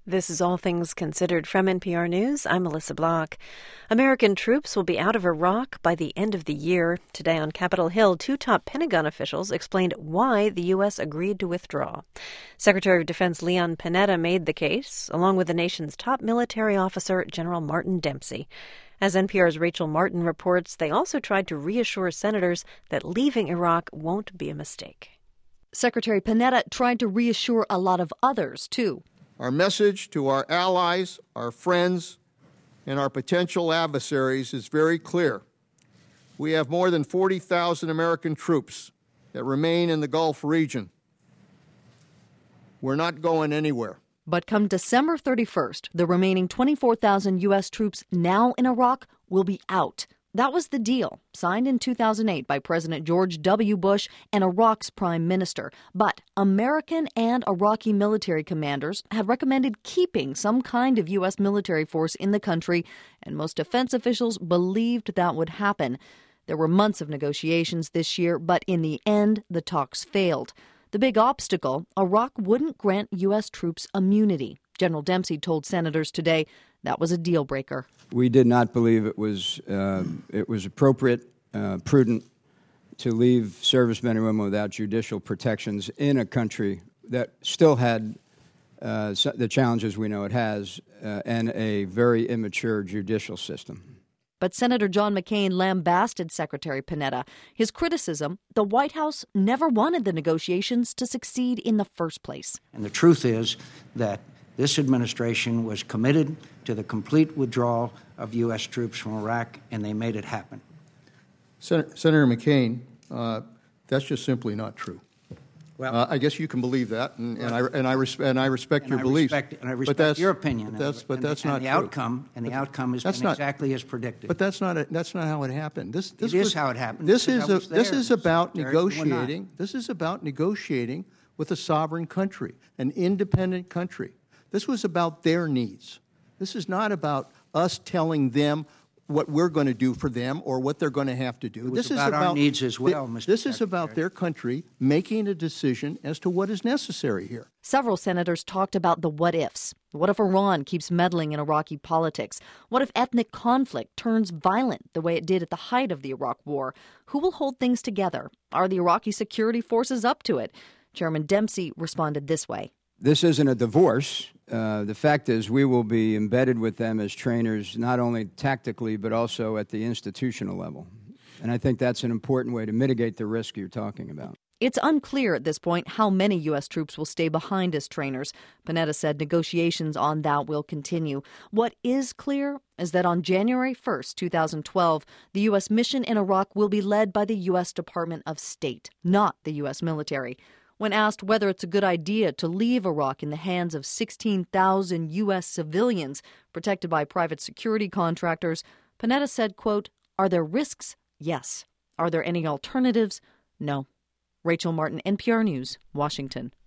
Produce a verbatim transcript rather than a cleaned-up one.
This is All Things Considered from N P R News. I'm Melissa Block. American troops will be out of Iraq by the end of the year. Today on Capitol Hill, two top Pentagon officials explained why the U S agreed to withdraw. Secretary of Defense Leon Panetta made the case, along with the nation's top military officer, General Martin Dempsey. As N P R's Rachel Martin reports, they also tried to reassure senators that leaving Iraq won't be a mistake. Secretary Panetta tried to reassure a lot of others, too. Our message to our allies, our friends, and our potential adversaries is very clear. We have more than forty thousand American troops that remain in the Gulf region. We're not going anywhere. But come December thirty-first, the remaining twenty-four thousand U S troops now in Iraq will be out. That was the deal, signed in two thousand eight by President George W. Bush and Iraq's prime minister. But American and Iraqi military commanders had recommended keeping some kind of U S military force in the country, and most defense officials believed that would happen. There were months of negotiations this year, but in the end, the talks failed. The big obstacle, Iraq wouldn't grant U S troops immunity. General Dempsey told senators today that was a deal breaker. We did not believe it was uh, it was appropriate, uh, prudent to leave servicemen and women without judicial protections in a country that still had uh, the challenges we know it has uh, and a very immature judicial system. But Senator John McCain lambasted Secretary Panetta. His criticism, the White House never wanted the negotiations to succeed in the first place. And the truth is that this administration was committed to the complete withdrawal of U S troops from Iraq, and they made it happen. Sen- Senator McCain, uh, that's just simply not true. Well, uh, I guess you can believe that, and, and I and I, res- and I respect and your I beliefs. Respect, and I but respect that's, your opinion. But that's, but and, that's and not the true. outcome. And the outcome has been not, exactly as predicted. But that's not a, that's not how it happened. This this it was, is how it happened. This is a, this there, is about Derek, negotiating. This is about negotiating with a sovereign country, an independent country. This was about their needs. This is not about us telling them what we're going to do for them or what they're going to have to do. It was this about is about our needs as well, th- Mister This is Secretary. about their country making a decision as to what is necessary here. Several senators talked about the what-ifs. What if Iran keeps meddling in Iraqi politics? What if ethnic conflict turns violent the way it did at the height of the Iraq War? Who will hold things together? Are the Iraqi security forces up to it? Chairman Dempsey responded this way. This isn't a divorce. Uh, the fact is we will be embedded with them as trainers, not only tactically, but also at the institutional level. And I think that's an important way to mitigate the risk you're talking about. It's unclear at this point how many U S troops will stay behind as trainers. Panetta said negotiations on that will continue. What is clear is that on January first, two thousand twelve, the U S mission in Iraq will be led by the U S Department of State, not the U S military. When asked whether it's a good idea to leave Iraq in the hands of sixteen thousand U S civilians protected by private security contractors, Panetta said, quote, "Are there risks? Yes. Are there any alternatives? No." Rachel Martin, N P R News, Washington.